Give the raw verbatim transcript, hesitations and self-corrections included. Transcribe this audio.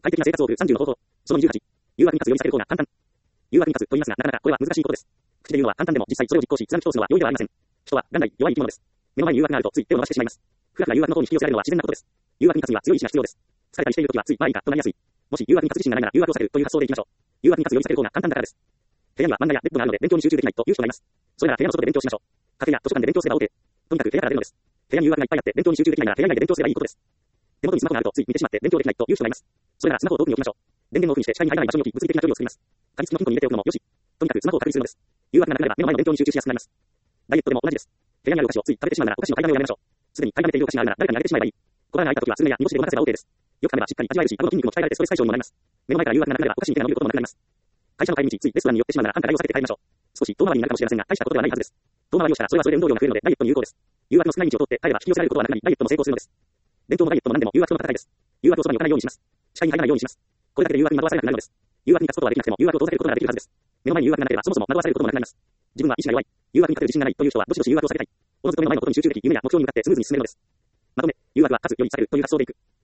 快適な生活を送るさんじゅうの方法。そのにじゅうはち。誘惑に勝つより避ける方が簡単。誘惑に勝つと言いますが、なかなかこれは難しいことです。口で言うのは簡単でも実際それを実行し、貫き通すのは容易ではありません。人は元来弱い生き物です。目の前に誘惑があるとつい手を伸ばしてしまいます。不楽な誘惑の方に引き寄せられるのは自然なことです。誘惑に勝つには強い意志が必要です。疲れたりしているときはついまあいいかとなりやすい。もし誘惑に勝つ自信がないなら誘惑を避けるという発想でいきましょう。誘惑に勝つより避ける方が簡単だからです。部屋には漫画やベッドがあるので勉強に集中できないという人がいます。それなら部屋の外で勉強しましょう。カフェや図書館で勉強すれば OK。とにかく部屋から出るのです。部屋に誘惑がいっぱいあって勉強に集中できないなら部屋以外で勉強すればいいことです。手元にスマホがあるとつい見てしまって勉強できないという人がいます。それならスマホを遠くに置きましょう。電源をオフにして視界に入らない場所に置き物理的な距離を作ります。加湿器のピンクに入れておくのもよし。とにかくスマホを隔離するのです。誘惑がなくなれば目の前の勉強に集中しやすくなります。ダイエットでも同じです。部屋にあるお菓子をつい食べてしまうならお菓子の買いだめをやめましょう。すでに買いだめているお菓子があるなら誰かにあげてしまえばいい。小腹が空いたときはすぐや煮干しでごまかせば OK です。よく噛めばしっかり味わえるし、顎の筋肉も鍛えられてストレス解消にもなります。目の前から誘惑がなくなればお菓子に手が伸びることもなくなります。会社の帰り道、ついレストランに寄ってしまうなら繁華街を避けて帰りましょう。少し遠回りになるかもしれませんが、大したことではないはずです。遠回りをしたらそれはそれで運動量が増えるのでダイエットに有効です。誘惑の少ない道を通って帰れば引き寄せられることはなくなり、ダイエットも成功するのです。勉強もダイエットも何でも誘惑との戦いです。誘惑をそばに置かないようにします。視界に入らないようにします。これだけで誘惑に惑わされなくなるのです。誘惑に勝つことはできなくても誘惑を遠ざけることができるはずです。目の前に誘惑がなければそもそも惑わされることもなくなります。自分は意志が弱い。誘惑に勝てる自信がないという人はどしどし誘惑を避けたい。おのずと目の前のことに集中でき、夢や目標に向かってスムーズに進めるのです。まとめ、誘惑は勝つより避けるという発想でいく。